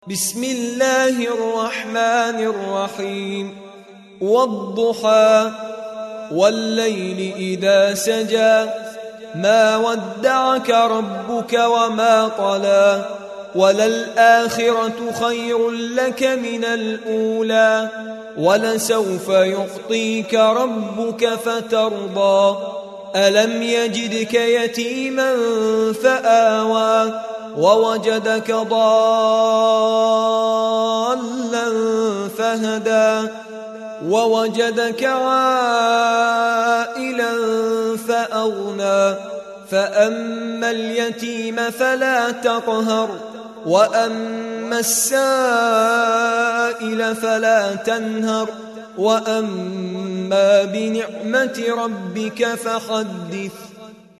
بسم الله الرحمن الرحيم والضحى والليل إذا سجى ما ودعك ربك وما قلى وللآخرة خير لك من الأولى ولسوف يعطيك ربك فترضى ألم يجدك يتيما فآوى ووجدك ضالا فهدى ووجدك عائلا فأغنى فأما اليتيم فلا تقهر وأما السائل فلا تنهر وأما بنعمة ربك فحدث